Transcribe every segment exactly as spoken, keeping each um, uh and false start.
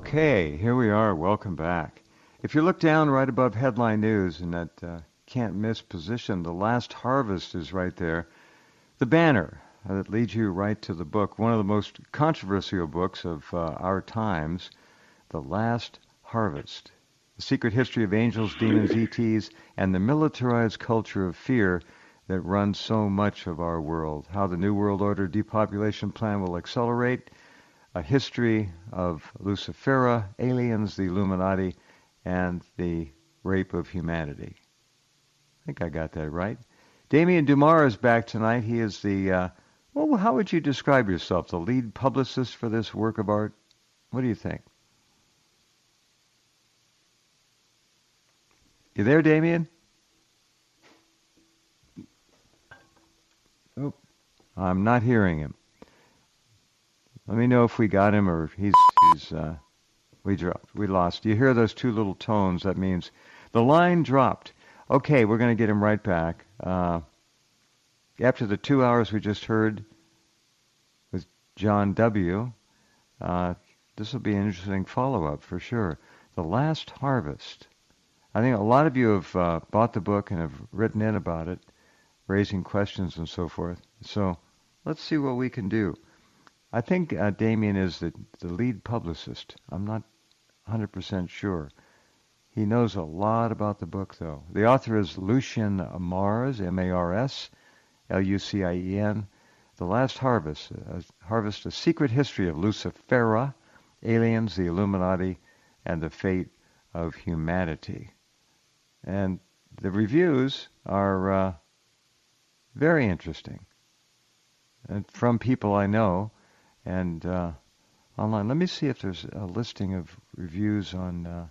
Okay, here we are. Welcome back. If you look down right above headline news in that uh, can't miss position, The Last Harvest is right there. The banner uh, that leads you right to the book, one of the most controversial books of uh, our times, The Last Harvest. The secret history of angels, demons, E Ts, and the militarized culture of fear that runs so much of our world. How the New World Order depopulation plan will accelerate. A history of Lucifera, aliens, the Illuminati, and the rape of humanity. I think I got that right. Damien Dumar is back tonight. He is the, uh, well, how would you describe yourself? The lead publicist for this work of art? What do you think? You there, Damien? Oh, I'm not hearing him. Let me know if we got him or if he's, he's uh, we dropped, we lost. You hear those two little tones? That means the line dropped. Okay, we're going to get him right back. Uh, after the two hours we just heard with John W., uh, this will be an interesting follow-up for sure. The Last Harvest. I think a lot of you have uh, bought the book and have written in about it, raising questions and so forth. So let's see what we can do. I think uh, Damien is the, the lead publicist. I'm not one hundred percent sure. He knows a lot about the book, though. The author is Lucien Mars, M A R S, L U C I E N. The Last Harvest, uh, Harvest, A Secret History of Lucifera, Aliens, the Illuminati, and the Fate of Humanity. And the reviews are uh, very interesting. And from people I know. And uh, online, let me see if there's a listing of reviews on uh,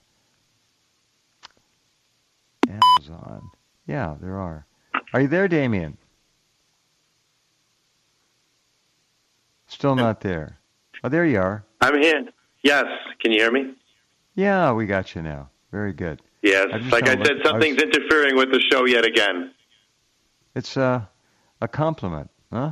Amazon. Yeah, there are. Are you there, Damien? Still not there. Oh, there you are. I'm here. Yes. Can you hear me? Yeah, we got you now. Very good. Yes. I Like I said, something's I was, interfering with the show yet again. It's uh, a compliment, huh?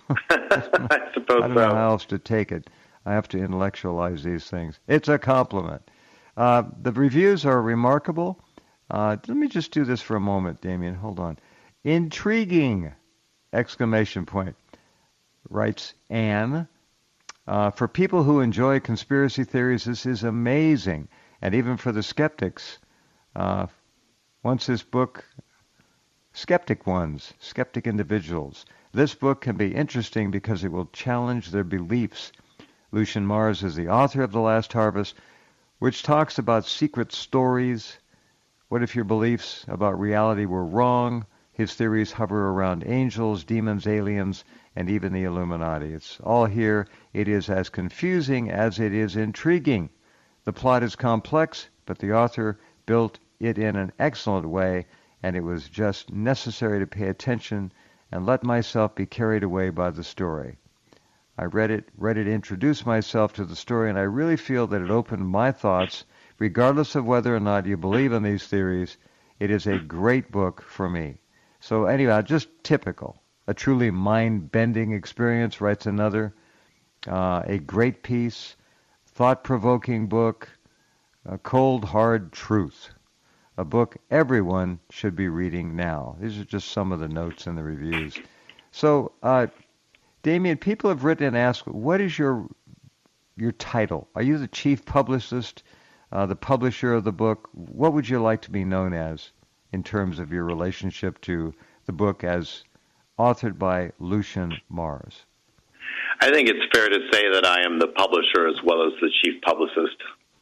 I suppose I don't so. know how else to take it. I have to intellectualize these things. It's a compliment. Uh, the reviews are remarkable. Uh, let me just do this for a moment, Damien. Hold on. Intriguing! Exclamation point. Writes Anne. Uh, for people who enjoy conspiracy theories, this is amazing. And even for the skeptics, uh, once this book, skeptic ones, skeptic individuals, this book can be interesting because it will challenge their beliefs. Lucien Mars is the author of The Last Harvest, which talks about secret stories. What if your beliefs about reality were wrong? His theories hover around angels, demons, aliens, and even the Illuminati. It's all here. It is as confusing as it is intriguing. The plot is complex, but the author built it in an excellent way, and it was just necessary to pay attention and let myself be carried away by the story. I read it, read it introduce myself to the story, and I really feel that it opened my thoughts, regardless of whether or not you believe in these theories. It is a great book for me. So anyway, just typical. A truly mind-bending experience, writes another. Uh, a great piece, thought-provoking book, a cold, hard truth. A book everyone should be reading now. These are just some of the notes in the reviews. So, uh, Damien, people have written and asked, what is your your title? Are you the chief publicist, uh, the publisher of the book? What would you like to be known as in terms of your relationship to the book as authored by Lucien Mars? I think it's fair to say that I am the publisher as well as the chief publicist.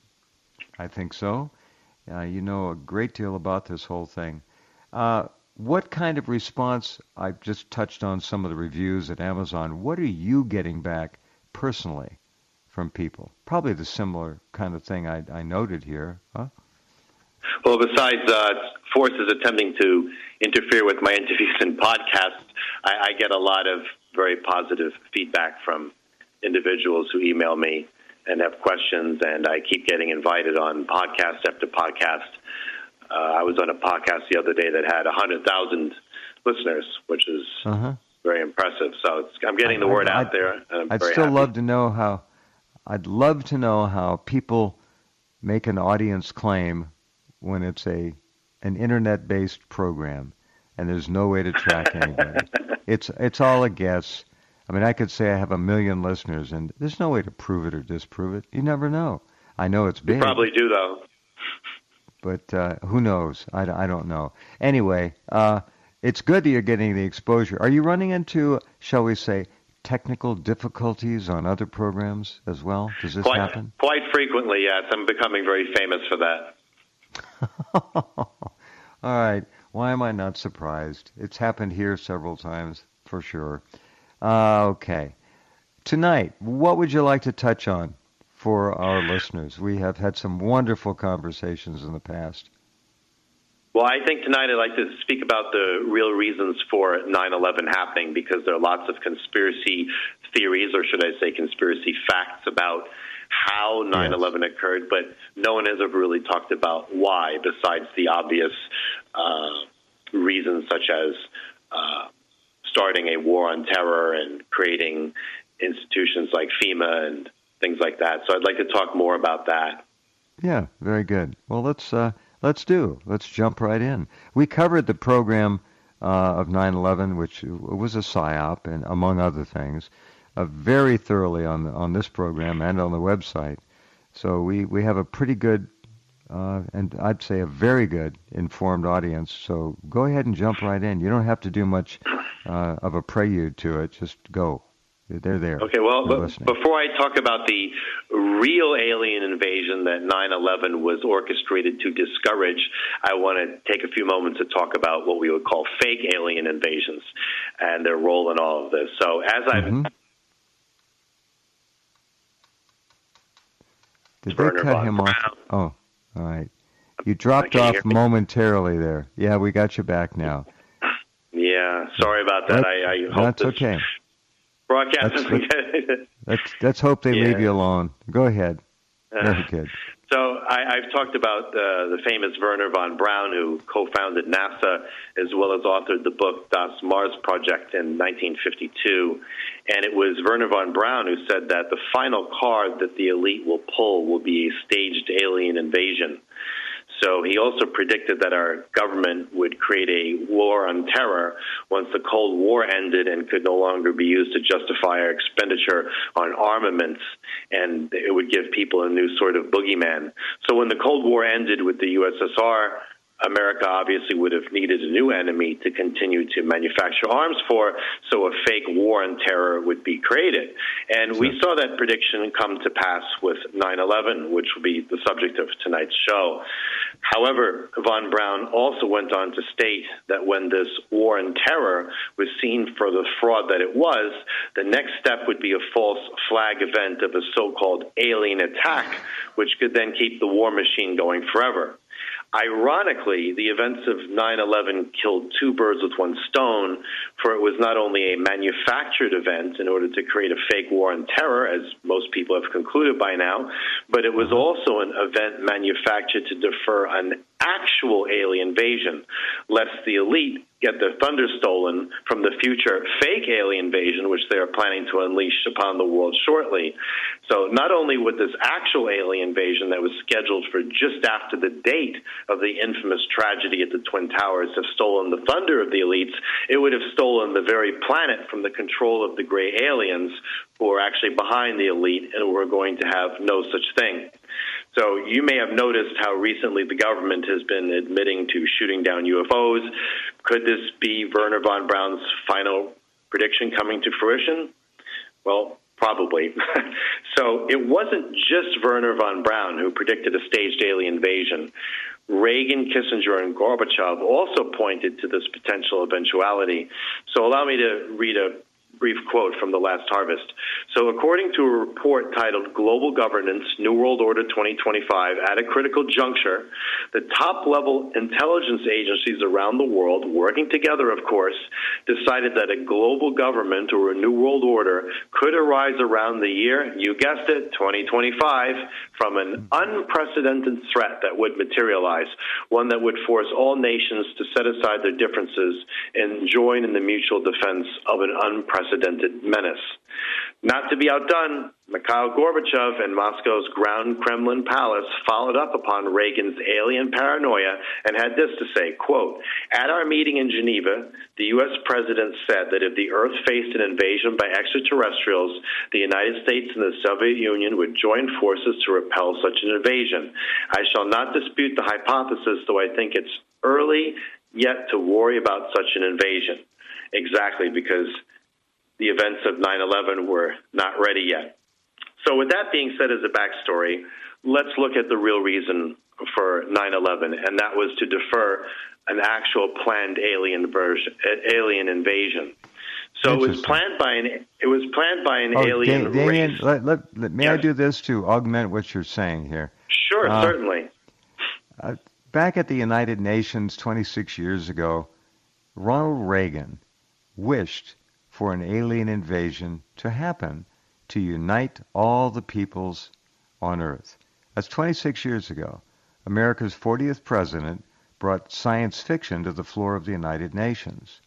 I think so. Uh, you know a great deal about this whole thing. Uh, what kind of response, I've just touched on some of the reviews at Amazon, what are you getting back personally from people? Probably the similar kind of thing I, I noted here, huh? Well, besides uh, forces attempting to interfere with my interviews and podcasts, I, I get a lot of very positive feedback from individuals who email me and have questions, and I keep getting invited on podcast after podcast. Uh, I was on a podcast the other day that had one hundred thousand listeners, which is uh-huh. very impressive. So it's, I'm getting the word I, out there. And I'm I'd very still happy. love to know how. I'd love to know how people make an audience claim when it's a an internet-based program and there's no way to track anybody. it's it's all a guess. I mean, I could say I have a million listeners, and there's no way to prove it or disprove it. You never know. I know it's big. You probably do, though. But uh, who knows? I, I don't know. Anyway, uh, it's good that you're getting the exposure. Are you running into, shall we say, technical difficulties on other programs as well? Does this quite, happen? Quite frequently, yes. I'm becoming very famous for that. All right. Why am I not surprised? It's happened here several times, for sure. Uh, okay. Tonight, what would you like to touch on for our listeners? We have had some wonderful conversations in the past. Well, I think tonight I'd like to speak about the real reasons for nine eleven happening, because there are lots of conspiracy theories, or should I say conspiracy facts, about how nine eleven yes. occurred, but no one has ever really talked about why, besides the obvious uh, reasons such as uh, starting a war on terror and creating institutions like FEMA and things like that. So I'd like to talk more about that. Yeah, very good. Well, let's uh, let's do. Let's jump right in. We covered the program uh, of nine eleven, which was a psyop, and among other things, uh, very thoroughly on the, on this program and on the website. So we, we have a pretty good, uh, and I'd say a very good informed audience. So go ahead and jump right in. You don't have to do much uh, of a prelude to it. Just go. They're there. Okay, well, b- before I talk about the real alien invasion that nine eleven was orchestrated to discourage, I want to take a few moments to talk about what we would call fake alien invasions and their role in all of this. So as mm-hmm. I've... Did Werner they cut von him Braun. off? Oh, all right. You dropped off momentarily there. Yeah, we got you back now. Yeah, sorry about that. That, I, I hope that's this... okay. Broadcast. Let's, let's, let's, let's hope they yeah. leave you alone. Go ahead. Very uh, good. So I, I've talked about uh, the famous Werner von Braun, who co-founded NASA, as well as authored the book Das Mars Project in nineteen fifty-two. And it was Werner von Braun who said that the final card that the elite will pull will be a staged alien invasion. So he also predicted that our government would create a war on terror once the Cold War ended and could no longer be used to justify our expenditure on armaments, and it would give people a new sort of boogeyman. So when the Cold War ended with the U S S R, America obviously would have needed a new enemy to continue to manufacture arms for, so a fake war on terror would be created. And sure. we saw that prediction come to pass with nine eleven, which will be the subject of tonight's show. However, von Braun also went on to state that when this war on terror was seen for the fraud that it was, the next step would be a false flag event of a so-called alien attack, which could then keep the war machine going forever. Ironically, the events of nine eleven killed two birds with one stone, for it was not only a manufactured event in order to create a fake war on terror, as most people have concluded by now, but it was also an event manufactured to defer an actual alien invasion, lest the elite get their thunder stolen from the future fake alien invasion, which they are planning to unleash upon the world shortly. So not only would this actual alien invasion that was scheduled for just after the date of the infamous tragedy at the Twin Towers have stolen the thunder of the elites, it would have stolen the very planet from the control of the gray aliens who are actually behind the elite and who are going to have no such thing. So you may have noticed how recently the government has been admitting to shooting down U F Os. Could this be Werner von Braun's final prediction coming to fruition? Well, probably. So it wasn't just Werner von Braun who predicted a staged alien invasion. Reagan, Kissinger, and Gorbachev also pointed to this potential eventuality. So allow me to read a brief quote from The Last Harvest. So according to a report titled Global Governance, New World Order twenty twenty-five, at a critical juncture, the top-level intelligence agencies around the world, working together, of course, decided that a global government or a New World Order could arise around the year, you guessed it, twenty twenty-five, from an unprecedented threat that would materialize, one that would force all nations to set aside their differences and join in the mutual defense of an unprecedented menace. Not to be outdone, Mikhail Gorbachev and Moscow's Grand Kremlin Palace followed up upon Reagan's alien paranoia and had this to say, quote, "At our meeting in Geneva, the U S president said that if the Earth faced an invasion by extraterrestrials, the United States and the Soviet Union would join forces to repel such an invasion. I shall not dispute the hypothesis, though I think it's early yet to worry about such an invasion." Exactly, because the events of nine eleven were not ready yet. So with that being said as a backstory, let's look at the real reason for nine eleven, and that was to defer an actual planned alien version, alien invasion. So it was planned by an it was planned by an oh, alien da- Damien, race. Let, let, let, may yes. I do this to augment what you're saying here? Sure, uh, certainly. Uh, back at the United Nations twenty-six years ago, Ronald Reagan wished for an alien invasion to happen to unite all the peoples on Earth. That's twenty-six years ago. America's fortieth president brought science fiction to the floor of the United Nations.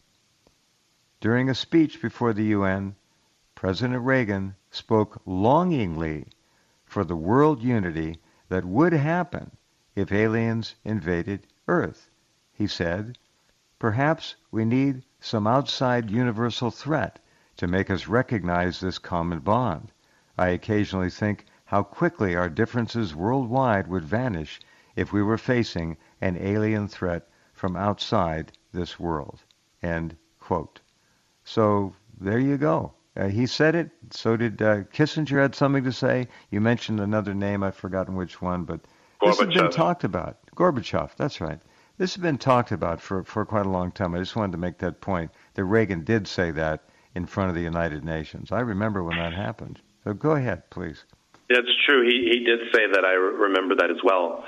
During a speech before the U N, President Reagan spoke longingly for the world unity that would happen if aliens invaded Earth. He said, "Perhaps we need some outside universal threat to make us recognize this common bond. I occasionally think how quickly our differences worldwide would vanish if we were facing an alien threat from outside this world." End quote. So there you go. Uh, he said it. So did uh, Kissinger had something to say. You mentioned another name. I've forgotten which one, but this has been talked about. Gorbachev, that's right. This has been talked about for, for quite a long time. I just wanted to make that point, that Reagan did say that in front of the United Nations. I remember when that happened. So go ahead, please. That's true. He, he did say that. I remember that as well.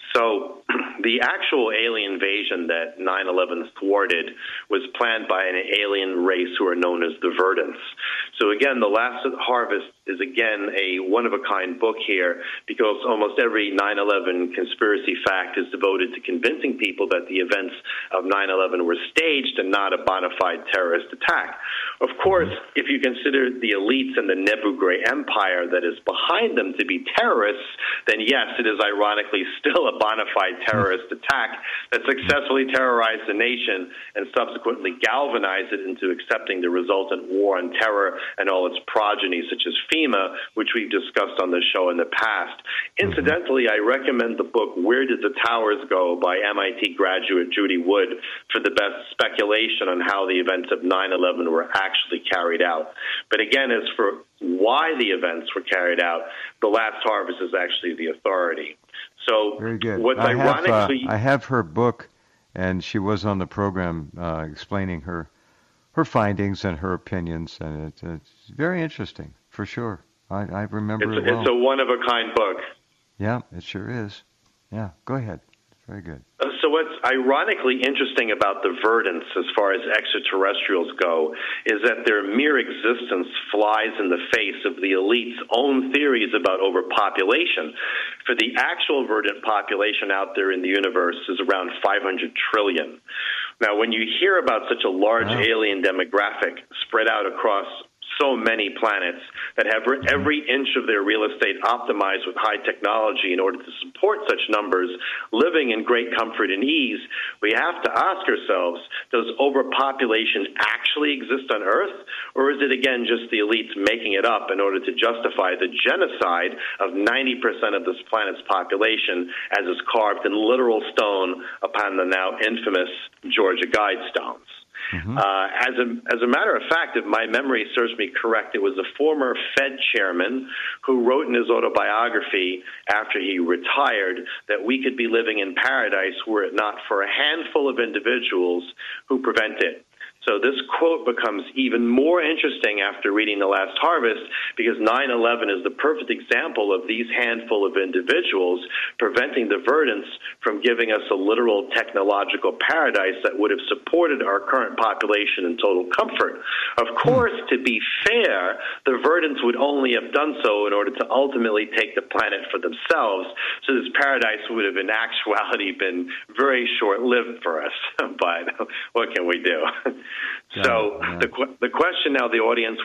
So the actual alien invasion that nine eleven thwarted was planned by an alien race who are known as the Verdants. So again, The Last Harvest is again a one-of-a-kind book here because almost every nine eleven conspiracy fact is devoted to convincing people that the events of nine eleven were staged and not a bona fide terrorist attack. Of course, if you consider the elites and the Nebu Gray Empire that is behind them to be terrorists, then yes, it is ironically still a bona fide terrorist attack that successfully terrorized the nation and subsequently galvanized it into accepting the resultant war on terror and all its progeny, such as FEMA, which we've discussed on the show in the past. Incidentally, I recommend the book Where Did the Towers Go by M I T graduate Judy Wood for the best speculation on how the events of nine eleven were actually carried out. But again, as for why the events were carried out, The Last Harvest is actually the authority. So very good. What's I have, ironically, uh, I have her book, and she was on the program uh, explaining her her findings and her opinions, and it, it's very interesting for sure. I, I remember it's, it well. It's a one-of-a-kind book. Yeah, it sure is. Yeah, go ahead. Very good. Uh, so what's ironically interesting about the Verdants as far as extraterrestrials go is that their mere existence flies in the face of the elite's own theories about overpopulation. For the actual Verdant population out there in the universe is around five hundred trillion. Now, when you hear about such a large wow. alien demographic spread out across so many planets that have every inch of their real estate optimized with high technology in order to support such numbers, living in great comfort and ease, we have to ask ourselves, does overpopulation actually exist on Earth? Or is it, again, just the elites making it up in order to justify the genocide of ninety percent of this planet's population, as is carved in literal stone upon the now infamous Georgia Guidestones? Mm-hmm. Uh, as a as a matter of fact, if my memory serves me correct, it was a former Fed chairman who wrote in his autobiography after he retired that we could be living in paradise were it not for a handful of individuals who prevent it. So this quote becomes even more interesting after reading The Last Harvest because nine eleven is the perfect example of these handful of individuals preventing the Verdants from giving us a literal technological paradise that would have supported our current population in total comfort. Of course, to be fair, the Verdants would only have done so in order to ultimately take the planet for themselves. So this paradise would have in actuality been very short-lived for us. But what can we do? So yeah. the the question now the audience would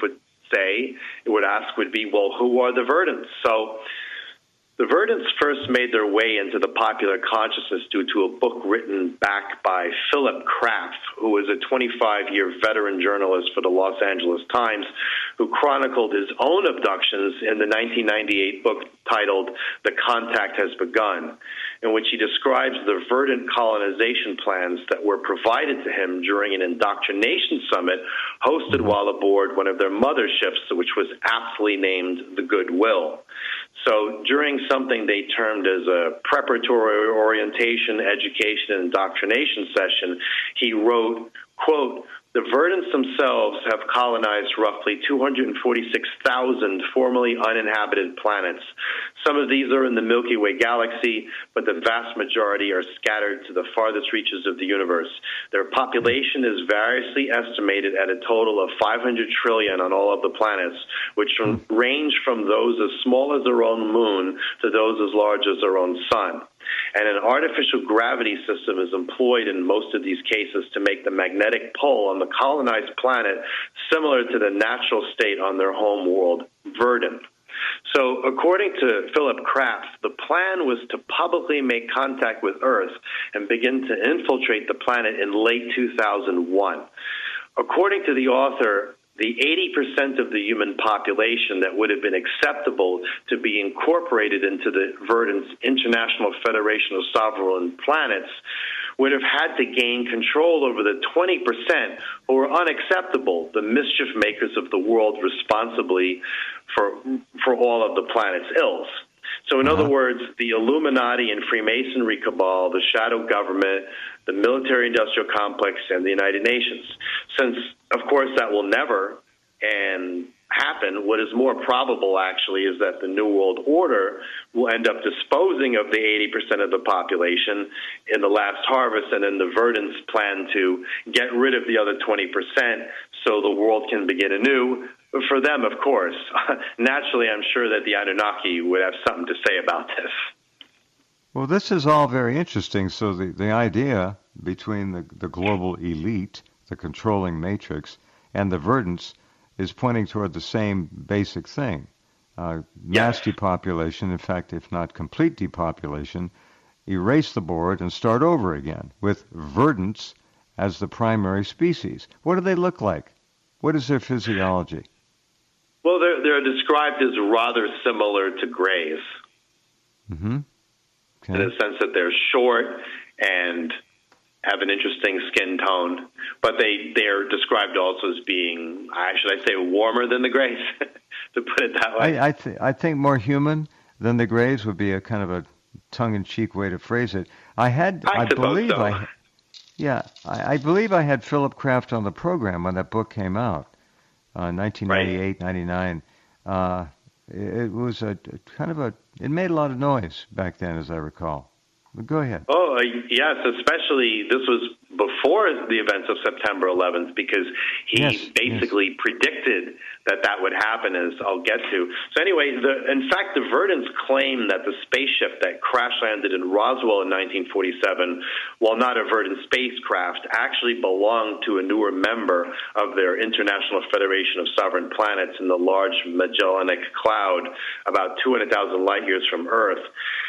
say, it would ask would be, well, who are the Verdants? So the Verdants first made their way into the popular consciousness due to a book written back by Philip Kraft, who was a twenty-five-year veteran journalist for the Los Angeles Times, who chronicled his own abductions in the nineteen ninety-eight book titled The Contact Has Begun, in which he describes the verdant colonization plans that were provided to him during an indoctrination summit hosted while aboard one of their motherships, which was aptly named the Goodwill. So during something they termed as a preparatory orientation, education, and indoctrination session, he wrote, quote, "The Verdants themselves have colonized roughly two hundred forty-six thousand formerly uninhabited planets. Some of these are in the Milky Way galaxy, but the vast majority are scattered to the farthest reaches of the universe. Their population is variously estimated at a total of five hundred trillion on all of the planets, which range from those as small as our own moon to those as large as our own sun. And an artificial gravity system is employed in most of these cases to make the magnetic pull on the colonized planet similar to the natural state on their home world, verdant." So according to Philip Kraft, the plan was to publicly make contact with Earth and begin to infiltrate the planet in late two thousand one. According to the author, the eighty percent of the human population that would have been acceptable to be incorporated into the Verdant's International Federation of Sovereign Planets would have had to gain control over the twenty percent who were unacceptable, the mischief makers of the world responsibly for, for all of the planet's ills. So in uh-huh. other words, the Illuminati and Freemasonry cabal, the shadow government, the military-industrial complex, and the United Nations. Since, of course, that will never and happen, what is more probable, actually, is that the New World Order will end up disposing of the eighty percent of the population in the last harvest, and then the Verdants plan to get rid of the other twenty percent so the world can begin anew. For them, of course. Naturally, I'm sure that the Anunnaki would have something to say about this. Well, this is all very interesting. So the, the idea between the, the global elite, the controlling matrix, and the Verdants is pointing toward the same basic thing. Uh, mass yes. depopulation, in fact, if not complete depopulation, erase the board and start over again with Verdants as the primary species. What do they look like? What is their physiology? Well, they're, they're described as rather similar to grays. Mm-hmm. Okay. In the sense that they're short and have an interesting skin tone, but they, they're described also as being, should I say, warmer than the grays, to put it that way. I, I, th- I think more human than the grays would be a kind of a tongue-in-cheek way to phrase it. I had, I, I believe so. I, yeah, I, I believe I had Philip Kraft on the program when that book came out, uh, nineteen ninety-eight, ninety-nine. Uh, it, it was a kind of a, it made a lot of noise back then, as I recall. But go ahead. Oh, uh, yes, especially this was before the events of September eleventh, because he yes, basically yes. predicted that that would happen, as I'll get to. So anyway, the, in fact, the Verdants claim that the spaceship that crash-landed in Roswell in nineteen forty-seven, while not a Verdant spacecraft, actually belonged to a newer member of their International Federation of Sovereign Planets in the Large Magellanic Cloud, about two hundred thousand light years from Earth.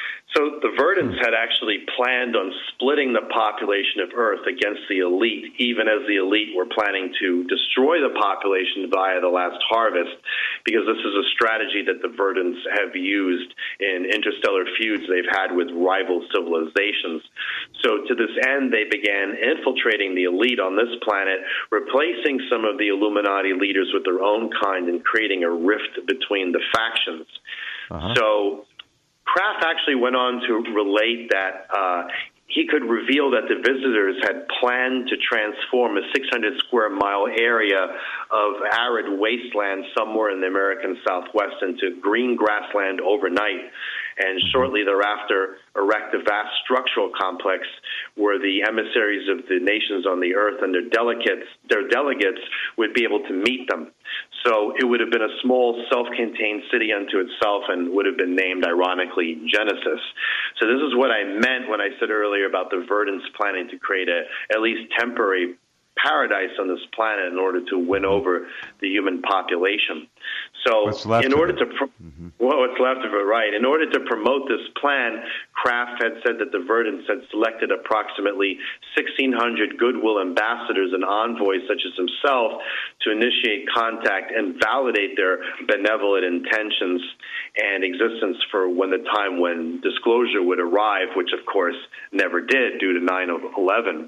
So the Verdants had actually planned on splitting the population of Earth against the elite, even as the elite were planning to destroy the population via the last harvest, because this is a strategy that the Verdants have used in interstellar feuds they've had with rival civilizations. So to this end, they began infiltrating the elite on this planet, replacing some of the Illuminati leaders with their own kind and creating a rift between the factions. Uh-huh. So Kraft actually went on to relate that uh, he could reveal that the visitors had planned to transform a six hundred square mile area of arid wasteland somewhere in the American Southwest into green grassland overnight, and shortly thereafter erect a vast structural complex where the emissaries of the nations on the earth and their delegates, their delegates would be able to meet them. So it would have been a small, self-contained city unto itself and would have been named, ironically, Genesis. So this is what I meant when I said earlier about the Verdants planning to create a at least temporary paradise on this planet in order to win over the human population. So in order to, pro- mm-hmm. well, what's left of it, right. In order to promote this plan, Kraft had said that the Verdants had selected approximately sixteen hundred goodwill ambassadors and envoys such as himself to initiate contact and validate their benevolent intentions and existence for when the time when disclosure would arrive, which of course never did due to nine eleven.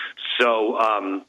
So um,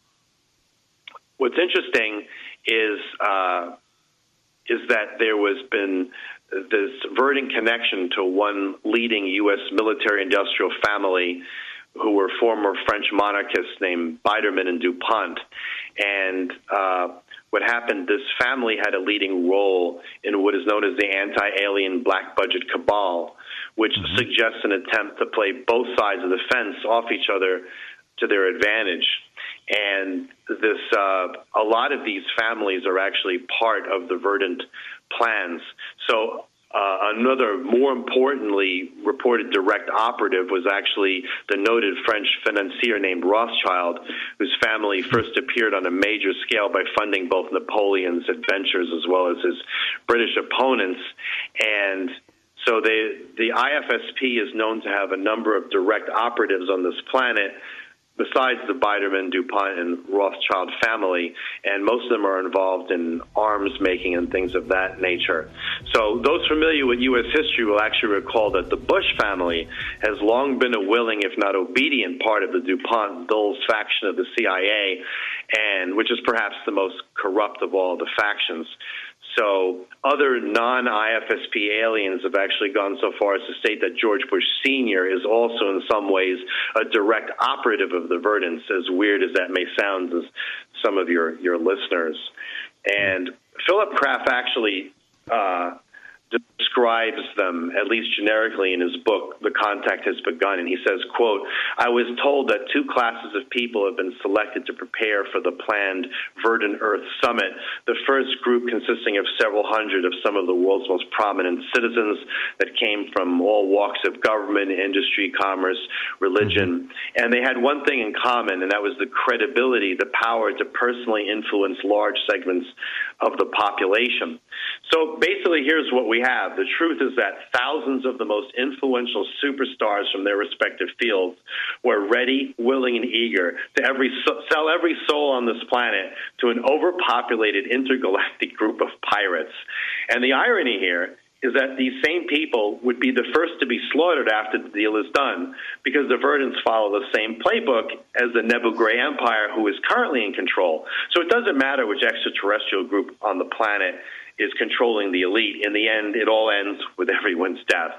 what's interesting is uh, is that there was been this Verdant connection to one leading U S military-industrial family who were former French monarchists named Biedermann and DuPont. And uh, what happened, this family had a leading role in what is known as the anti-alien black budget cabal, which mm-hmm. suggests an attempt to play both sides of the fence off each other to their advantage. And this, uh, a lot of these families are actually part of the Verdant plans. So uh, another, more importantly, reported direct operative was actually the noted French financier named Rothschild, whose family first appeared on a major scale by funding both Napoleon's adventures as well as his British opponents. And so they, the I F S P is known to have a number of direct operatives on this planet, besides the Biedermann, DuPont, and Rothschild family, and most of them are involved in arms making and things of that nature. So those familiar with U S history will actually recall that the Bush family has long been a willing, if not obedient, part of the DuPont-Dulles faction of the C I A, and which is perhaps the most corrupt of all the factions. So other non-I F S P aliens have actually gone so far as to state that George Bush Senior is also in some ways a direct operative of the Verdants, as weird as that may sound to some of your, your listeners. And Philip Kraft actually uh, describes them, at least generically in his book, The Contact Has Begun, and he says, quote, "I was told that two classes of people have been selected to prepare for the planned Verdant Earth Summit. The first group consisting of several hundred of some of the world's most prominent citizens that came from all walks of government, industry, commerce, religion. And they had one thing in common, and that was the credibility, the power to personally influence large segments of the population." So basically, here's what we have. The truth is that thousands of the most influential superstars from their respective fields were ready, willing, and eager to every sell every soul on this planet to an overpopulated intergalactic group of pirates. And the irony here is that these same people would be the first to be slaughtered after the deal is done, because the Verdants follow the same playbook as the Nebu Gray Empire, who is currently in control. So it doesn't matter which extraterrestrial group on the planet is controlling the elite. In the end, it all ends with everyone's death.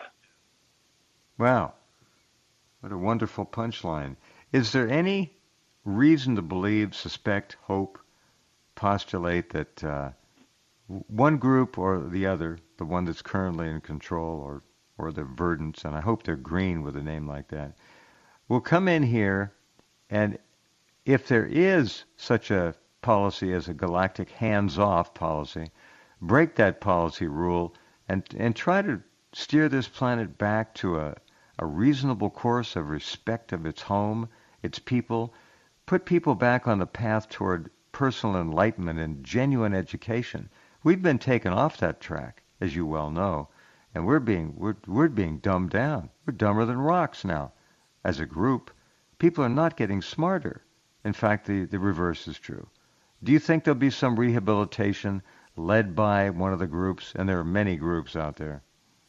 Wow. What a wonderful punchline. Is there any reason to believe, suspect, hope, postulate that uh, one group or the other, the one that's currently in control, or, or the Verdants, and I hope they're green with a name like that, will come in here, and if there is such a policy as a galactic hands-off policy, break that policy rule and and try to steer this planet back to a, a reasonable course of respect of its home, its people, put people back on the path toward personal enlightenment and genuine education. We've been taken off that track, as you well know, and we're being we're we're being dumbed down. We're dumber than rocks now, as a group. People are not getting smarter. In fact, the, the reverse is true. Do you think there'll be some rehabilitation led by one of the groups, and there are many groups out there?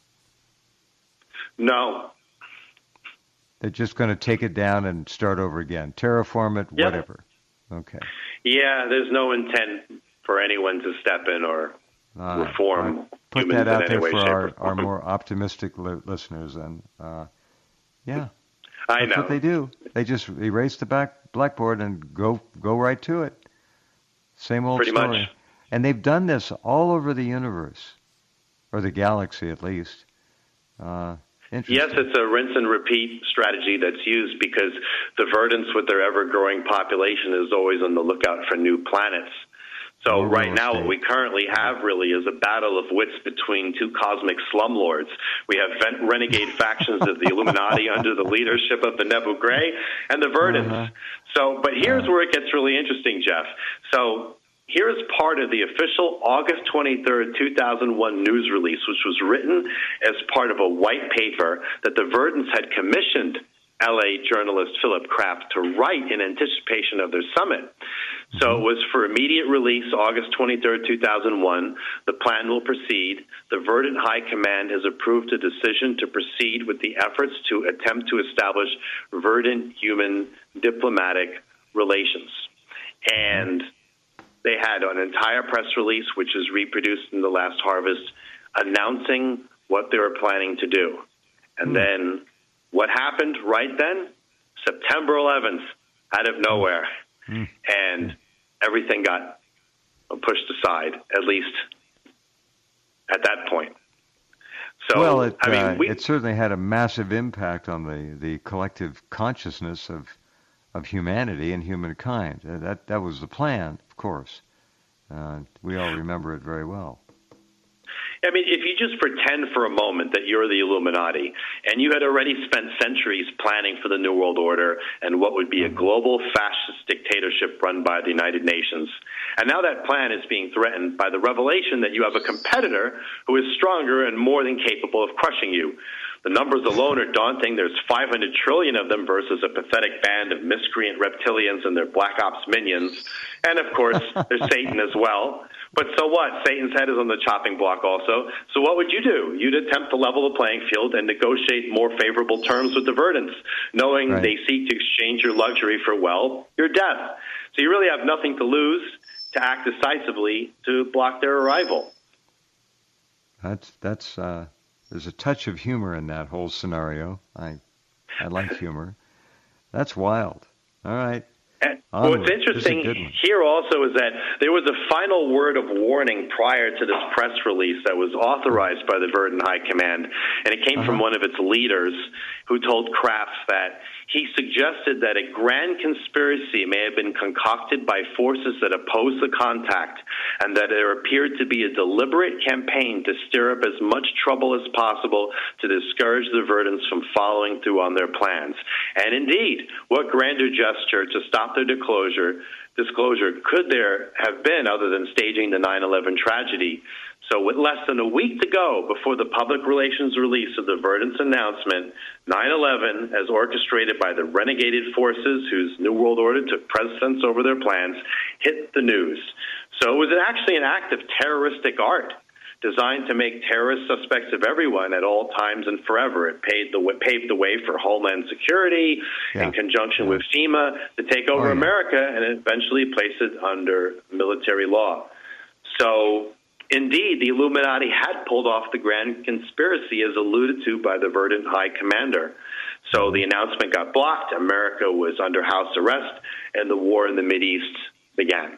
No. They're just going to take it down and start over again, terraform it, yep. whatever. Okay. Yeah, there's no intent for anyone to step in or uh, reform uh, put humans that out in there any way, for shape, our, or form. our more optimistic li- listeners. And uh, yeah, I that's know what they do. They just erase the back blackboard and go go right to it. Same old Pretty story. Much. And they've done this all over the universe, or the galaxy at least. Uh, Yes, it's a rinse and repeat strategy that's used because the Verdants, with their ever-growing population, is always on the lookout for new planets. So More right real now, estate. what we currently have really is a battle of wits between two cosmic slumlords. We have ven- renegade factions of the Illuminati under the leadership of the Nebu Gray and the Verdants. Uh-huh. So, but here's Uh-huh. where it gets really interesting, Jeff. So here's part of the official August twenty-third, two thousand one news release, which was written as part of a white paper that the Verdants had commissioned L A journalist Philip Kraft to write in anticipation of their summit. So it was for immediate release, August twenty-third, two thousand one. The plan will proceed. The Verdant High Command has approved a decision to proceed with the efforts to attempt to establish Verdant-human diplomatic relations. And they had an entire press release, which is reproduced in the last harvest, announcing what they were planning to do. And Hmm. then what happened right then? September eleventh, out of nowhere. Hmm. And everything got pushed aside, at least at that point. So, well, it, I mean, uh, we, it certainly had a massive impact on the, the collective consciousness of of humanity and humankind. Uh, that that was the plan, of course. Uh, we all remember it very well. I mean, if you just pretend for a moment that you're the Illuminati and you had already spent centuries planning for the New World Order and what would be a global fascist dictatorship run by the United Nations, and now that plan is being threatened by the revelation that you have a competitor who is stronger and more than capable of crushing you. The numbers alone are daunting. There's five hundred trillion of them versus a pathetic band of miscreant reptilians and their black ops minions. And, of course, there's Satan as well. But so what? Satan's head is on the chopping block also. So what would you do? You'd attempt to level the playing field and negotiate more favorable terms with the Verdants, knowing Right. they seek to exchange your luxury for, well, your death. So you really have nothing to lose to act decisively to block their arrival. That's that's uh, there's a touch of humor in that whole scenario. I I like humor. That's wild. All right. And Onward. what's interesting This is a good one. here also is that there was a final word of warning prior to this press release that was authorized by the Verdant High Command, and it came Uh-huh. from one of its leaders who told Kraft that he suggested that a grand conspiracy may have been concocted by forces that oppose the contact, and that there appeared to be a deliberate campaign to stir up as much trouble as possible to discourage the Verdants from following through on their plans. And indeed, what grander gesture to stop their disclosure, disclosure could there have been other than staging the nine eleven tragedy? So with less than a week to go before the public relations release of the Verdants announcement, nine eleven, as orchestrated by the renegaded forces whose New World Order took precedence over their plans, hit the news. So it was actually an act of terroristic art designed to make terrorist suspects of everyone at all times and forever. It paved the, paved the way for Homeland Security Yeah. in conjunction Yeah. with FEMA to take over Oh, yeah. America and eventually place it under military law. So, indeed, the Illuminati had pulled off the grand conspiracy as alluded to by the Verdant High Commander. So the announcement got blocked, America was under house arrest, and the war in the Mideast began.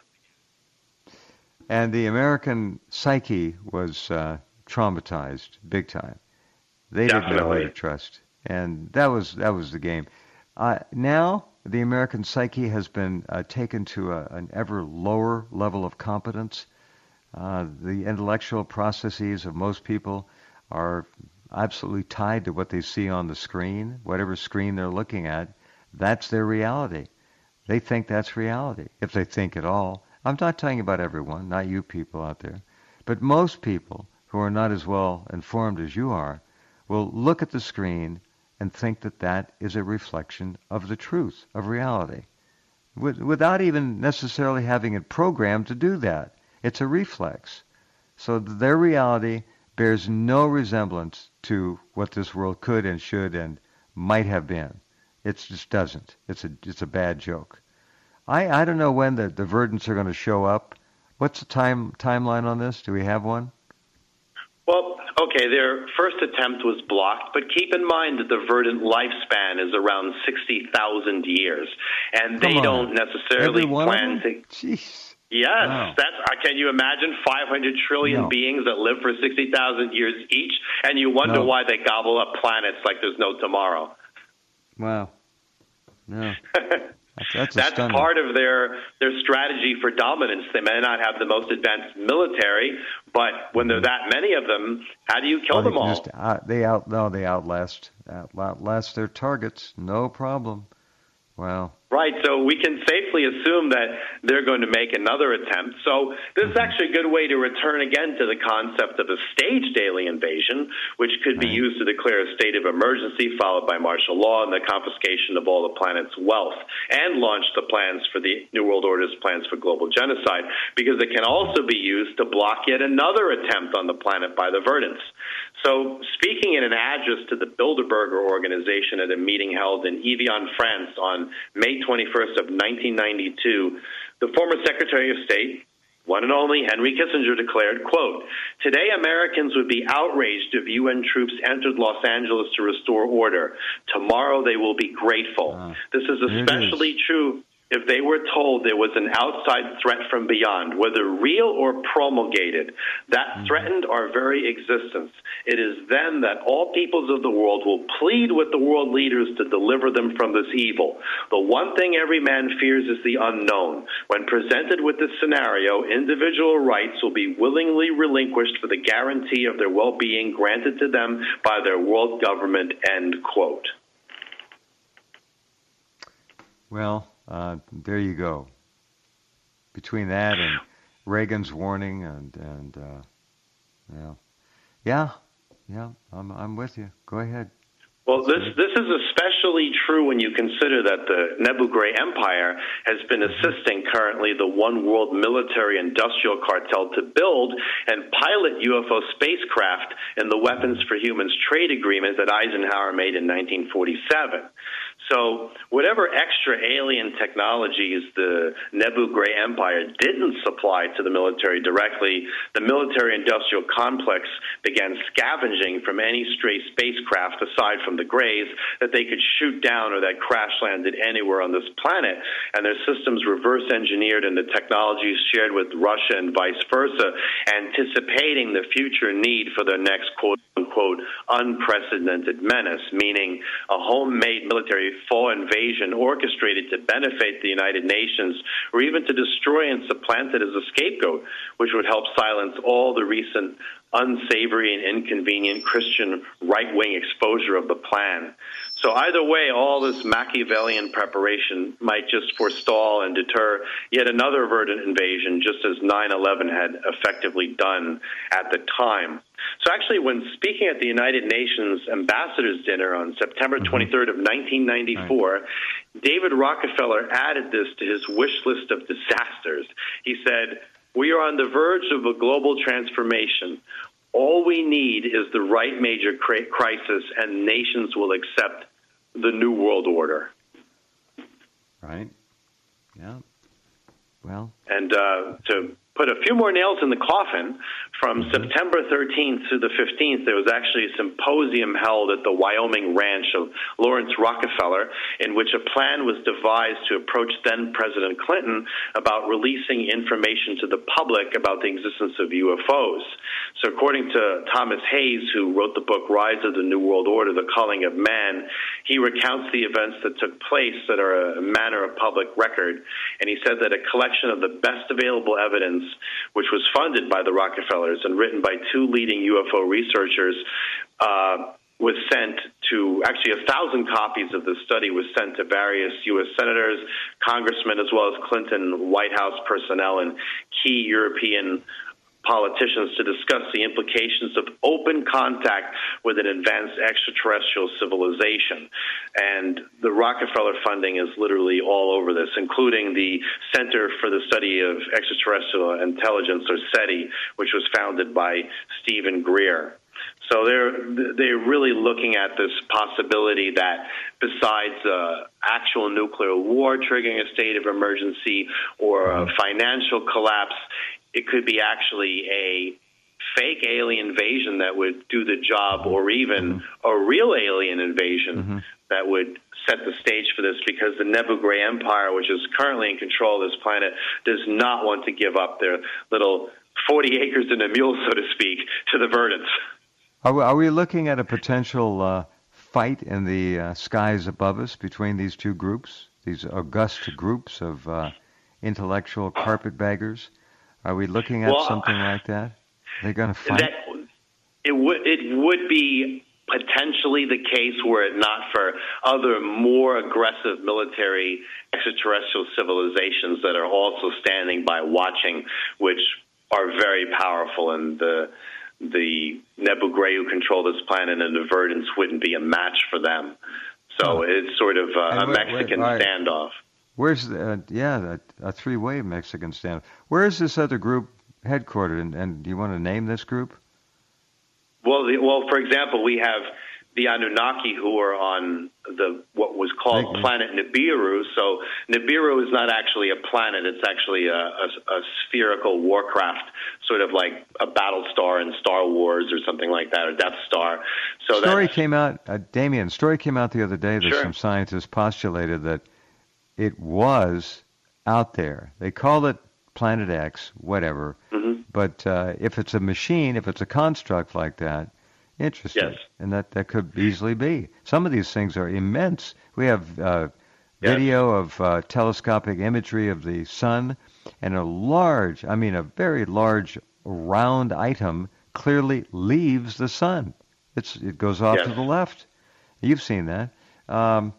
And the American psyche was uh, traumatized big time. They didn't know who Definitely. to trust, and that was that was the game. Uh, now the American psyche has been uh, taken to a, an ever lower level of competence. Uh, the intellectual processes of most people are absolutely tied to what they see on the screen, whatever screen they're looking at. That's their reality. They think that's reality, if they think at all. I'm not talking about everyone, not you people out there, but most people who are not as well informed as you are will look at the screen and think that that is a reflection of the truth, of reality, with, without even necessarily having it programmed to do that. It's a reflex. So their reality bears no resemblance to what this world could and should and might have been. It just doesn't. It's a it's a bad joke. I, I don't know when the, the Verdants are going to show up. What's the time timeline on this? Do we have one? Well, okay, their first attempt was blocked, but keep in mind that the Verdant lifespan is around sixty thousand years, and they Come on. don't necessarily Every one plan of them? to... Jeez. Yes, Wow. that's. uh, Can you imagine five hundred trillion No. beings that live for sixty thousand years each, and you wonder No. why they gobble up planets like there's no tomorrow? Wow. No. That's, that's, that's part of their their strategy for dominance. They may not have the most advanced military, but when there are that many of them, how do you kill oh, them all? Just, uh, they out no, they outlast outlast their targets, no problem. Wow. Right, so we can safely assume that they're going to make another attempt. So this is actually a good way to return again to the concept of a staged alien invasion, which could be used to declare a state of emergency followed by martial law and the confiscation of all the planet's wealth, and launch the plans for the New World Order's plans for global genocide, because it can also be used to block yet another attempt on the planet by the Verdants. So speaking in an address to the Bilderberger Organization at a meeting held in Evian, France on May twenty-first of nineteen ninety-two, the former Secretary of State, one and only Henry Kissinger, declared, quote, "Today Americans would be outraged if U N troops entered Los Angeles to restore order. Tomorrow they will be grateful." Uh, this is especially is. true if they were told there was an outside threat from beyond, whether real or promulgated, that mm-hmm. threatened our very existence. It is then that all peoples of the world will plead with the world leaders to deliver them from this evil. The one thing every man fears is the unknown. When presented with this scenario, individual rights will be willingly relinquished for the guarantee of their well-being granted to them by their world government, end quote. Well, Uh, there you go. Between that and Reagan's warning, and and uh, yeah, yeah, yeah, I'm I'm with you. Go ahead. Well, this this is especially true when you consider that the Nebu Gray Empire has been assisting currently the One World military industrial cartel to build and pilot U F O spacecraft in the Weapons for Humans trade agreement that Eisenhower made in nineteen forty-seven. So whatever extra alien technologies the Nebu Gray Empire didn't supply to the military directly, the military-industrial complex began scavenging from any stray spacecraft aside from the Greys that they could shoot down or that crash-landed anywhere on this planet, and their systems reverse-engineered and the technologies shared with Russia and vice versa, anticipating the future need for their next quote-unquote unprecedented menace, meaning a homemade military full invasion orchestrated to benefit the United Nations or even to destroy and supplant it as a scapegoat, which would help silence all the recent unsavory and inconvenient Christian right-wing exposure of the plan. So either way, all this Machiavellian preparation might just forestall and deter yet another verdant invasion, just as nine eleven had effectively done at the time. So actually, when speaking at the United Nations Ambassadors Dinner on September twenty-third of nineteen ninety-four, right. David Rockefeller added this to his wish list of disasters. He said, "We are on the verge of a global transformation. All we need is the right major crisis, and nations will accept the New World Order." Right. Yeah. Well. And uh, to put a few more nails in the coffin, from mm-hmm. September thirteenth through the fifteenth, there was actually a symposium held at the Wyoming ranch of Lawrence Rockefeller, in which a plan was devised to approach then-President Clinton about releasing information to the public about the existence of U F Os. So according to Thomas Hayes, who wrote the book Rise of the New World Order, The Culling of Man, he recounts the events that took place that are a matter of public record, and he said that a collection of the best available evidence, which was funded by the Rockefellers and written by two leading U F O researchers, uh, was sent to, actually a thousand copies of the study was sent to various U S senators, congressmen, as well as Clinton White House personnel and key European politicians to discuss the implications of open contact with an advanced extraterrestrial civilization. And the Rockefeller funding is literally all over this, including the Center for the Study of Extraterrestrial Intelligence, or SETI, which was founded by Stephen Greer. So they're they're really looking at this possibility that besides uh, actual nuclear war triggering a state of emergency or a financial collapse, it could be actually a fake alien invasion that would do the job, or even mm-hmm. a real alien invasion mm-hmm. that would set the stage for this, because the Nebu Gray Empire, which is currently in control of this planet, does not want to give up their little forty acres and a mule, so to speak, to the Verdants. Are we, are we looking at a potential uh, fight in the uh, skies above us between these two groups, these august groups of uh, intellectual carpetbaggers? Are we looking at well, something like that? They're going to fight? That, it, would, it would be potentially the case were it not for other more aggressive military extraterrestrial civilizations that are also standing by watching, which are very powerful, and the the Nebu Gray who control this planet and the Verdants wouldn't be a match for them. So oh. it's sort of a, a where, Mexican where, right. standoff. Where's the, uh, yeah, a, a three-way Mexican standoff. Where is this other group headquartered, and, and do you want to name this group? Well, the, well, for example, we have the Anunnaki who are on the what was called Thank planet you. Nibiru. So Nibiru is not actually a planet; it's actually a, a, a spherical warcraft, sort of like a battle star in Star Wars or something like that, or Death Star. So story came out, uh, Damien. Story came out the other day that sure. some scientists postulated that it was out there. They called it Planet X, whatever. Mm-hmm. But uh, if it's a machine, if it's a construct like that, interesting. Yes. And that, that could easily be. Some of these things are immense. We have uh, video yes. of uh, telescopic imagery of the sun, and a large, I mean a very large round item clearly leaves the sun. It's It goes off yes. to the left. You've seen that. Um,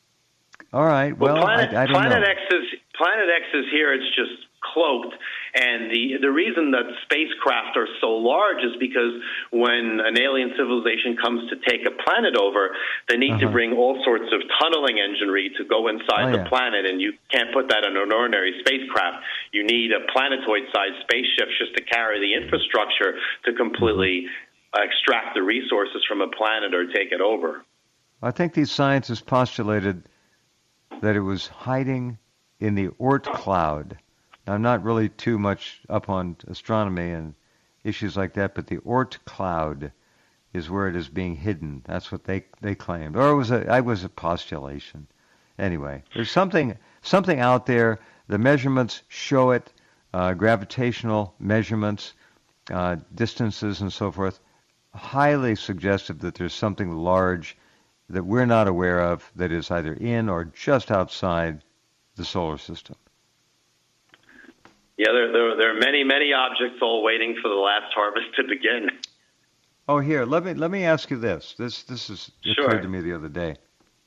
all right. Well, well Planet, I, I don't Planet know. X is Planet X is here. It's just cloaked, and the the reason that spacecraft are so large is because when an alien civilization comes to take a planet over, they need uh-huh. to bring all sorts of tunneling enginery to go inside oh, the yeah. planet, and you can't put that in an ordinary spacecraft. You need a planetoid-sized spaceship just to carry the infrastructure to completely uh, extract the resources from a planet or take it over. I think these scientists postulated that it was hiding in the Oort cloud. Now, I'm not really too much up on astronomy and issues like that, but the Oort cloud is where it is being hidden. That's what they they claimed, or it was a I was a postulation. Anyway, there's something something out there. The measurements show it, uh, gravitational measurements, uh, distances, and so forth, highly suggestive that there's something large that we're not aware of that is either in or just outside the solar system. Yeah, there, there, there are many, many objects all waiting for the last harvest to begin. Oh, here, let me let me ask you this. This this is sure. occurred to me the other day.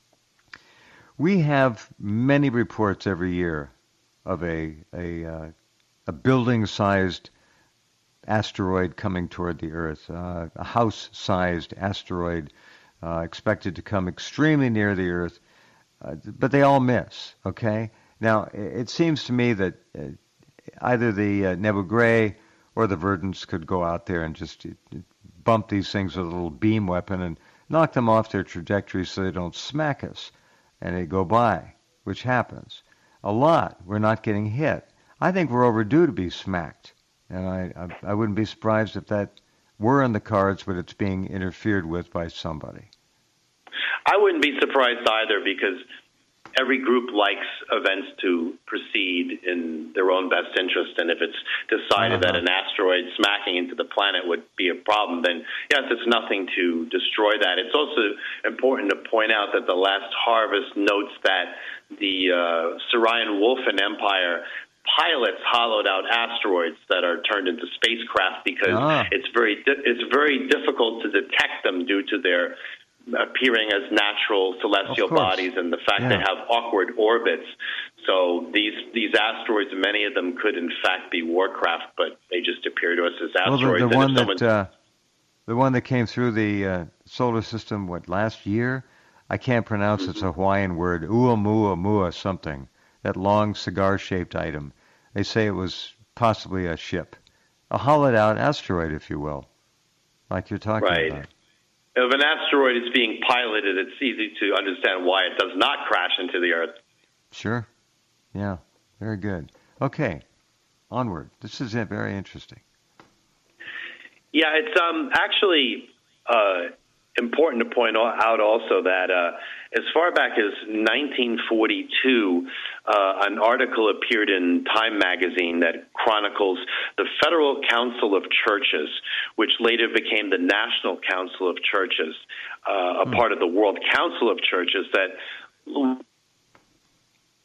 We have many reports every year of a a uh, a building-sized asteroid coming toward the Earth, uh, a house-sized asteroid uh, expected to come extremely near the Earth, uh, but they all miss. Okay, now it seems to me that Uh, either the uh, Nebu Gray or the Verdants could go out there and just uh, bump these things with a little beam weapon and knock them off their trajectory so they don't smack us and they go by, which happens a lot. We're not getting hit. I think we're overdue to be smacked, and I, I, I wouldn't be surprised if that were in the cards, but it's being interfered with by somebody. I wouldn't be surprised either, because every group likes events to proceed in their own best interest, and if it's decided uh-huh. that an asteroid smacking into the planet would be a problem, then yes, it's nothing to destroy that. It's also important to point out that the last harvest notes that the uh, Sirian Wolfen Empire pilots hollowed out asteroids that are turned into spacecraft because ah. it's very di- it's very difficult to detect them due to their appearing as natural celestial bodies and the fact yeah. they have awkward orbits. So these these asteroids, many of them could in fact be warcraft, but they just appear to us as asteroids. Well, the, the one someone... that uh, the one that came through the uh, solar system, what, last year? I can't pronounce mm-hmm. It's a Hawaiian word, Uamuamua something. That long cigar-shaped item. They say it was possibly a ship, a hollowed-out asteroid, if you will, like you're talking right. about. If an asteroid is being piloted, it's easy to understand why it does not crash into the Earth. Sure. Yeah, very good. Okay, onward. This is very interesting. Yeah, it's um, actually uh, important to point out also that uh, as far back as nineteen forty-two, uh, an article appeared in Time magazine that chronicles the Federal Council of Churches, which later became the National Council of Churches, uh, a hmm. part of the World Council of Churches, that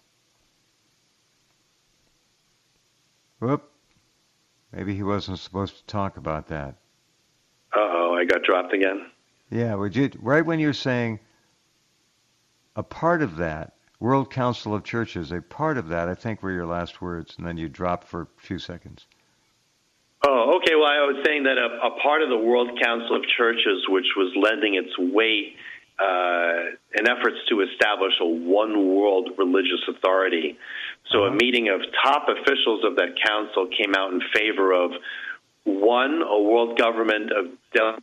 Whoop. Maybe he wasn't supposed to talk about that. Uh-oh, I got dropped again. Yeah, would you, right when you're saying a part of that, World Council of Churches, a part of that, I think were your last words, and then you dropped for a few seconds. Oh, okay. Well, I was saying that a, a part of the World Council of Churches, which was lending its weight uh, in efforts to establish a one world religious authority. So uh-huh. a meeting of top officials of that council came out in favor of, one, a world government of del-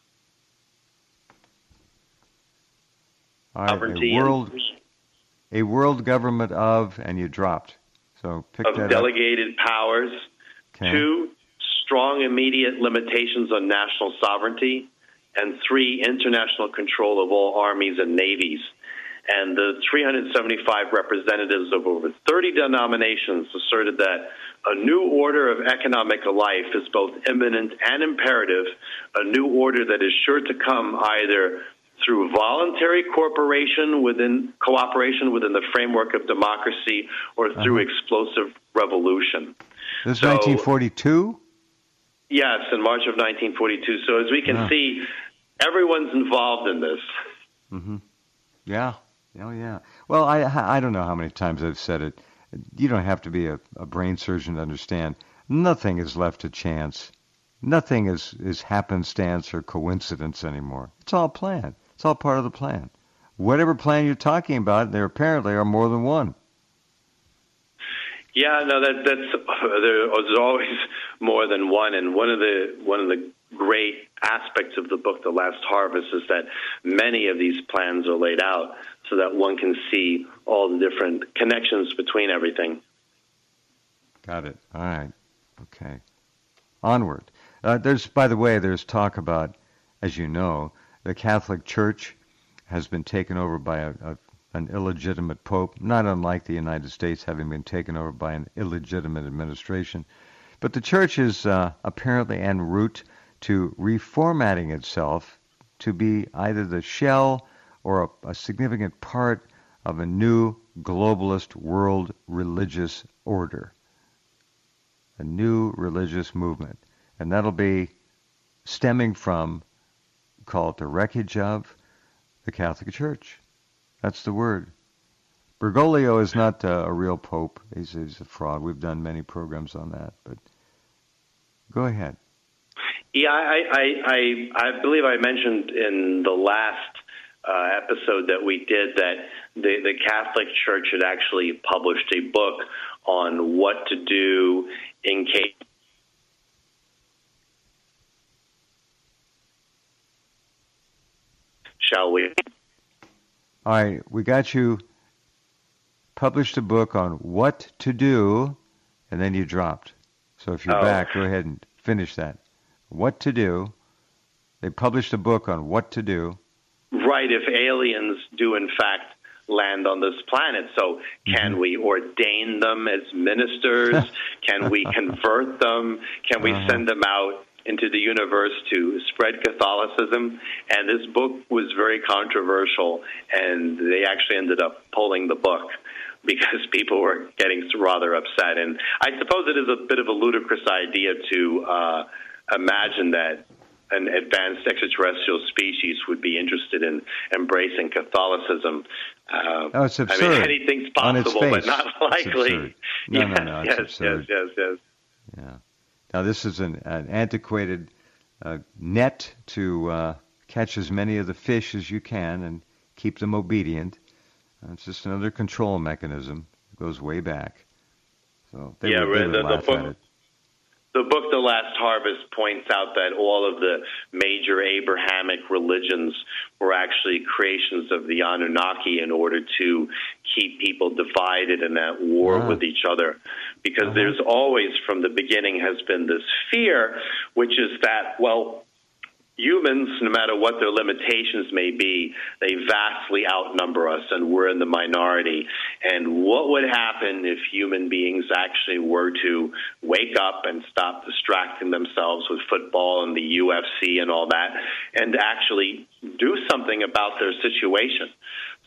All right, a world, a world government of, and you dropped. So pick of that delegated up. powers. Okay. Two, strong immediate limitations on national sovereignty. And three, international control of all armies and navies. And the three hundred seventy-five representatives of over thirty denominations asserted that a new order of economic life is both imminent and imperative, a new order that is sure to come either through voluntary cooperation within cooperation within the framework of democracy or through uh-huh. explosive revolution. This is so, nineteen forty-two? Yes, in March of nineteen forty-two. So as we can yeah. see, everyone's involved in this. Mm-hmm. Yeah. Oh, yeah. Well, I I don't know how many times I've said it. You don't have to be a, a brain surgeon to understand. Nothing is left to chance. Nothing is, is happenstance or coincidence anymore. It's all planned. It's all part of the plan. Whatever plan you're talking about, there apparently are more than one. Yeah, no, that that's there's always more than one, and one of the one of the great aspects of the book, The Last Harvest, is that many of these plans are laid out so that one can see all the different connections between everything. Got it. All right. Okay. Onward. Uh, there's, by the way, there's talk about, as you know, the Catholic Church has been taken over by a, a an illegitimate pope, not unlike the United States having been taken over by an illegitimate administration. But the church is uh, apparently en route to reformatting itself to be either the shell or a, a significant part of a new globalist world religious order, a new religious movement. And that'll be stemming from, call it the wreckage of, the Catholic Church. That's the word. Bergoglio is not uh, a real pope. He's, he's a fraud. We've done many programs on that. But go ahead. Yeah, I, I, I, I believe I mentioned in the last uh, episode that we did that the, the Catholic Church had actually published a book on what to do in case. Shall we? All right, we got you published a book on what to do, and then you dropped. So if you're oh. back, go ahead and finish that. What to do. They published a book on what to do. Right, if aliens do in fact land on this planet. So can mm-hmm. we ordain them as ministers? Can we convert them? Can we uh-huh. send them out into the universe to spread Catholicism? And this book was very controversial, and they actually ended up pulling the book because people were getting rather upset. And I suppose it is a bit of a ludicrous idea to uh, imagine that an advanced extraterrestrial species would be interested in embracing Catholicism. Uh, oh, it's absurd. I mean, anything's possible, but not likely. No, yes, no, no, it's yes, absurd. yes, yes, yes. Yeah. Now, this is an, an antiquated uh, net to uh, catch as many of the fish as you can and keep them obedient. Uh, it's just another control mechanism. It goes way back. So they yeah, would, they the, would laugh the book, at it. The book, The Last Harvest, points out that all of the major Abrahamic religions were actually creations of the Anunnaki in order to keep people divided and at war ah. with each other. Because uh-huh. there's always, from the beginning, has been this fear, which is that, well, humans, no matter what their limitations may be, they vastly outnumber us, and we're in the minority. And what would happen if human beings actually were to wake up and stop distracting themselves with football and the U F C and all that, and actually do something about their situation?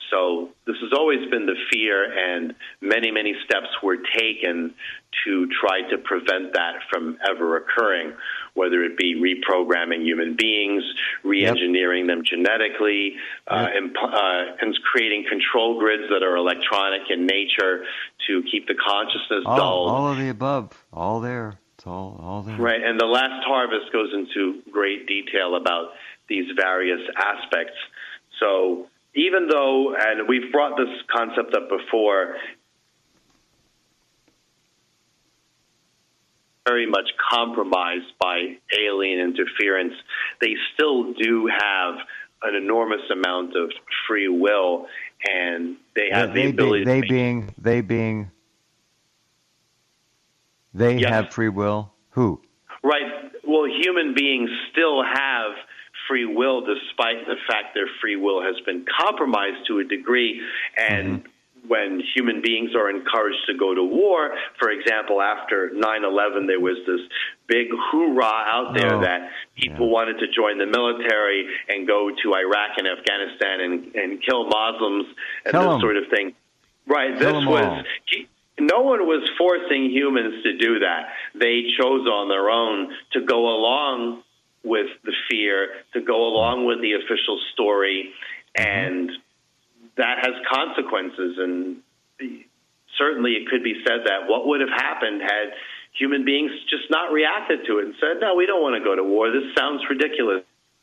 So this has always been the fear, and many, many steps were taken to try to prevent that from ever occurring, whether it be reprogramming human beings, re-engineering yep. them genetically, uh, yep. imp- uh, and creating control grids that are electronic in nature to keep the consciousness all, dulled. All of the above, all there. It's all, all there. Right, and the last harvest goes into great detail about these various aspects. So even though, and we've brought this concept up before, very much compromised by alien interference, they still do have an enormous amount of free will, and they have they, the ability they, they to being they being they yes. have free will. Who? Right. Well, human beings still have free will, despite the fact their free will has been compromised to a degree. And mm-hmm. when human beings are encouraged to go to war, for example, after nine eleven, there was this big hoorah out there oh, that people yeah. wanted to join the military and go to Iraq and Afghanistan and, and kill Muslims and Tell this them. sort of thing. Right. Tell this was... No one was forcing humans to do that. They chose on their own to go along with the fear, to go along with the official story, and that has consequences. And certainly it could be said that what would have happened had human beings just not reacted to it and said, no, we don't want to go to war. This sounds ridiculous.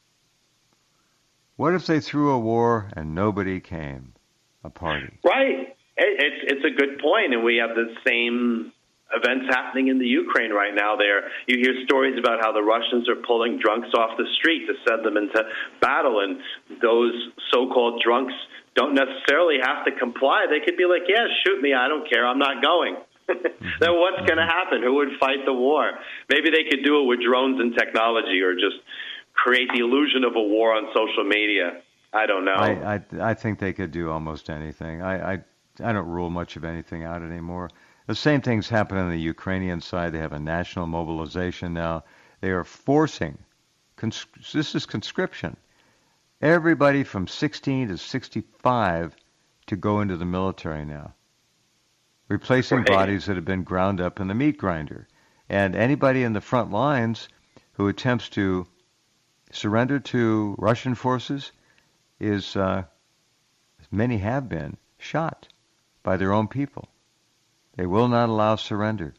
What if they threw a war and nobody came? A party. Right. It's it's a good point, and we have the same events happening in the Ukraine right now. There, you hear stories about how the Russians are pulling drunks off the street to send them into battle, and those so-called drunks don't necessarily have to comply. They could be like, "Yeah, shoot me, I don't care, I'm not going." Then what's going to happen? Who would fight the war? Maybe they could do it with drones and technology, or just create the illusion of a war on social media. I don't know. I I, I think they could do almost anything. I. I I don't rule much of anything out anymore. The same thing's happening on the Ukrainian side. They have a national mobilization now. They are forcing, cons- this is conscription, everybody from sixteen to sixty-five to go into the military now, replacing right. bodies that have been ground up in the meat grinder. And anybody in the front lines who attempts to surrender to Russian forces is, uh, many have been, shot by their own people. They will not allow surrender.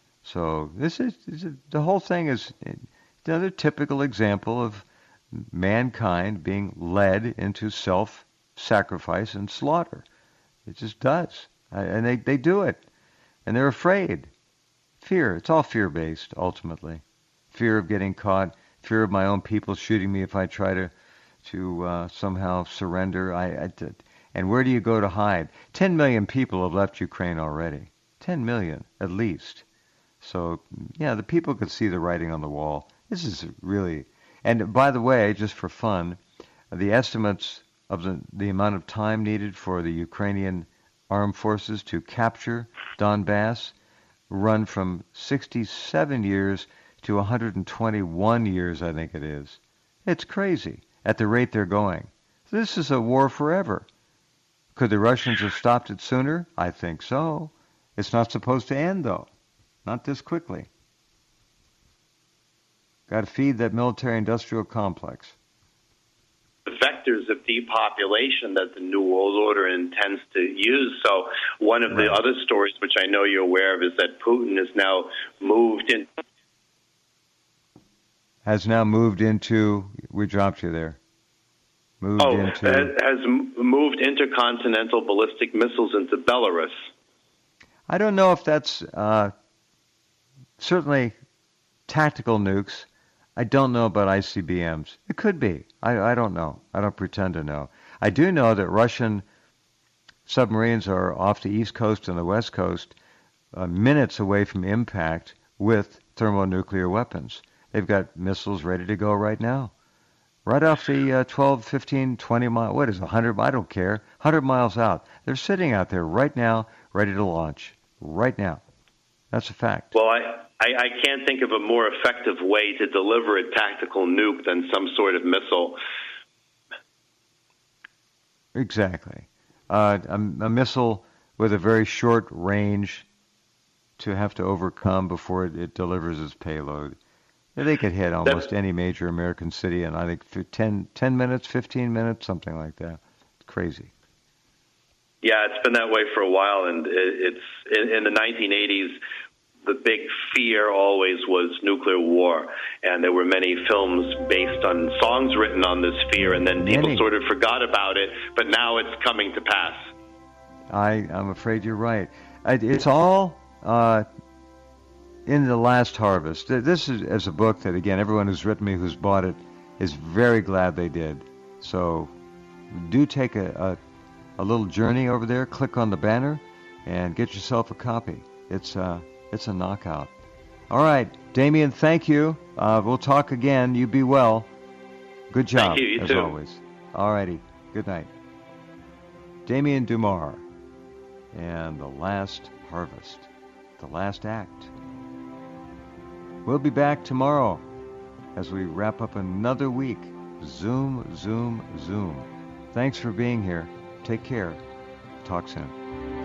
So this is, this is the whole thing is another typical example of mankind being led into self-sacrifice and slaughter. It just does. And they, they do it. And they're afraid. Fear. It's all fear-based, ultimately. Fear of getting caught. Fear of my own people shooting me if I try to, to uh, somehow surrender. I, I did. And where do you go to hide? Ten million people have left Ukraine already. Ten million, at least. So, yeah, the people could see the writing on the wall. This is really... And by the way, just for fun, the estimates of the, the amount of time needed for the Ukrainian armed forces to capture Donbass run from sixty-seven years to one hundred twenty-one years, I think it is. It's crazy at the rate they're going. This is a war forever. Could the Russians have stopped it sooner? I think so. It's not supposed to end, though. Not this quickly. Got to feed that military-industrial complex. The vectors of depopulation that the New World Order intends to use. So one of right. the other stories, which I know you're aware of, is that Putin has now moved in. Has now moved into... We dropped you there. Moved oh, into... has moved intercontinental ballistic missiles into Belarus. I don't know if that's uh, certainly tactical nukes. I don't know about I C B Ms. It could be. I, I don't know. I don't pretend to know. I do know that Russian submarines are off the East Coast and the West Coast uh, minutes away from impact with thermonuclear weapons. They've got missiles ready to go right now. Right off the uh, twelve, fifteen, twenty mile, what is it, one hundred, I don't care, one hundred miles out. They're sitting out there right now, ready to launch. Right now. That's a fact. Well, I, I, I can't think of a more effective way to deliver a tactical nuke than some sort of missile. Exactly. uh, a, a missile with a very short range to have to overcome before it, it delivers its payload. They could hit almost That's, any major American city in, I think, for ten, ten minutes, fifteen minutes, something like that. It's crazy. Yeah, it's been that way for a while, and it's in, in the nineteen eighties, the big fear always was nuclear war, and there were many films based on songs written on this fear, and then people many. sort of forgot about it, but now it's coming to pass. I, I'm afraid you're right. It's all uh, in The Last Harvest. This is as a book that, again, everyone who's written me, who's bought it, is very glad they did. So do take a, a, a little journey over there, click on the banner, and get yourself a copy. It's uh, it's a knockout. All right, Damien, thank you. Uh, we'll talk again. You be well. Good job, thank you, you as too. always. All righty. Good night. Damien Dumar and The Last Harvest, the last act. We'll be back tomorrow as we wrap up another week. Zoom, zoom, zoom. Thanks for being here. Take care. Talk soon.